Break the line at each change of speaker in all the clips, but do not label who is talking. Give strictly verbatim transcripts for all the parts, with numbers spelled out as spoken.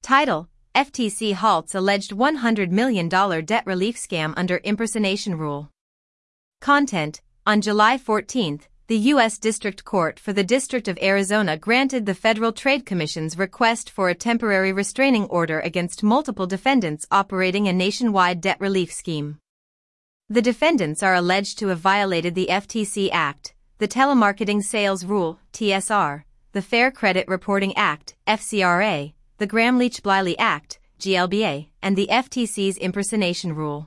Title: F T C halts alleged one hundred million dollars debt relief scam under impersonation rule. Content: On July fourteenth, the U S District Court for the District of Arizona granted the Federal Trade Commission's request for a temporary restraining order against multiple defendants operating a nationwide debt relief scheme. The defendants are alleged to have violated the F T C Act, the Telemarketing Sales Rule, T S R, the Fair Credit Reporting Act, F C R A, the Gramm-Leach-Bliley Act, G L B A, and the F T C's impersonation rule.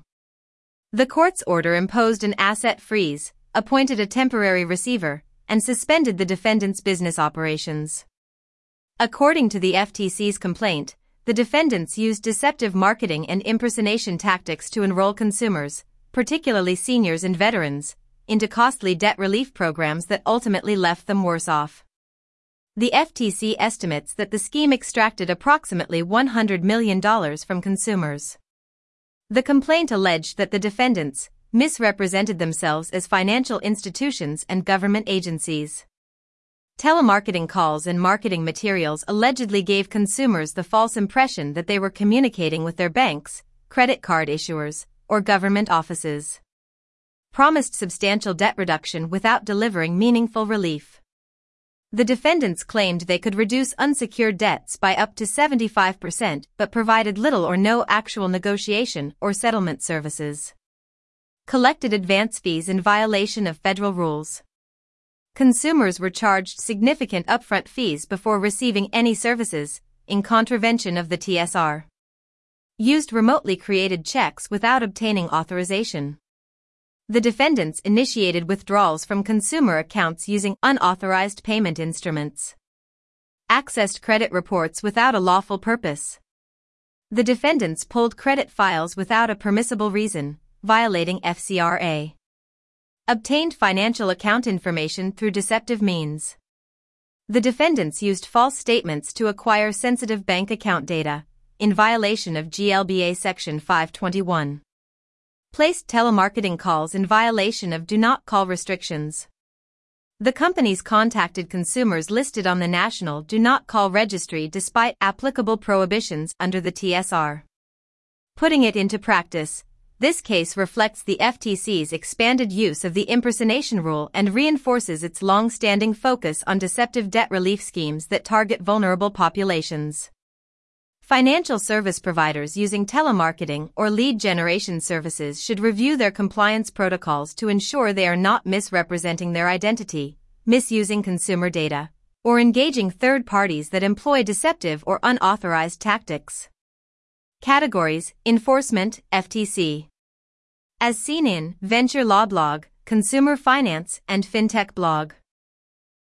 The court's order imposed an asset freeze, appointed a temporary receiver, and suspended the defendants' business operations. According to the F T C's complaint, the defendants used deceptive marketing and impersonation tactics to enroll consumers, particularly seniors and veterans, into costly debt relief programs that ultimately left them worse off. The F T C estimates that the scheme extracted approximately one hundred million dollars from consumers. The complaint alleged that the defendants misrepresented themselves as financial institutions and government agencies. Telemarketing calls and marketing materials allegedly gave consumers the false impression that they were communicating with their banks, credit card issuers, or government offices. Promised substantial debt reduction without delivering meaningful relief. The defendants claimed they could reduce unsecured debts by up to seventy-five percent but provided little or no actual negotiation or settlement services. Collected advance fees in violation of federal rules. Consumers were charged significant upfront fees before receiving any services, in contravention of the T S R. Used remotely created checks without obtaining authorization. The defendants initiated withdrawals from consumer accounts using unauthorized payment instruments. Accessed credit reports without a lawful purpose. The defendants pulled credit files without a permissible reason, violating F C R A. Obtained financial account information through deceptive means. The defendants used false statements to acquire sensitive bank account data, in violation of G L B A Section five twenty-one. Placed telemarketing calls in violation of do not call restrictions. The companies contacted consumers listed on the National Do Not Call Registry despite applicable prohibitions under the T S R. Putting it into practice, this case reflects the F T C's expanded use of the impersonation rule and reinforces its long-standing focus on deceptive debt relief schemes that target vulnerable populations. Financial service providers using telemarketing or lead generation services should review their compliance protocols to ensure they are not misrepresenting their identity, misusing consumer data, or engaging third parties that employ deceptive or unauthorized tactics. Categories: Enforcement, F T C. As seen in Venture Law Blog, Consumer Finance, and FinTech Blog.